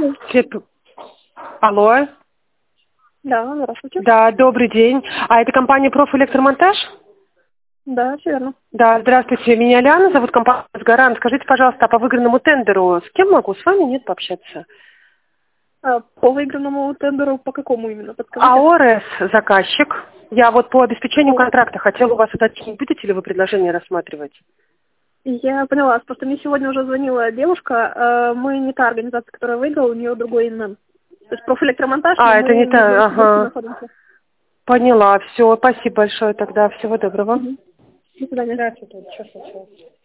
Алло. Да, здравствуйте. Да, добрый день. А это компания «Профэлектромонтаж»? Да, все верно. Да, здравствуйте. Меня Лиана зовут, компания «Гарант». Скажите, пожалуйста, а по выигранному тендеру с кем могу? С вами нет пообщаться? По выигранному тендеру по какому именно? Подскажите. АОРС заказчик. Я вот по обеспечению контракта хотела у вас уточнить, будете ли вы предложение рассматривать? Я поняла. Просто мне сегодня уже звонила девушка. Мы не та организация, которая выиграла, у нее другой ИНН. То есть профэлектромонтаж, но Это мы не не в та, Новосибирске ага. находимся. Поняла, все, спасибо большое тогда, всего доброго. До свидания. Здравствуйте, что случилось?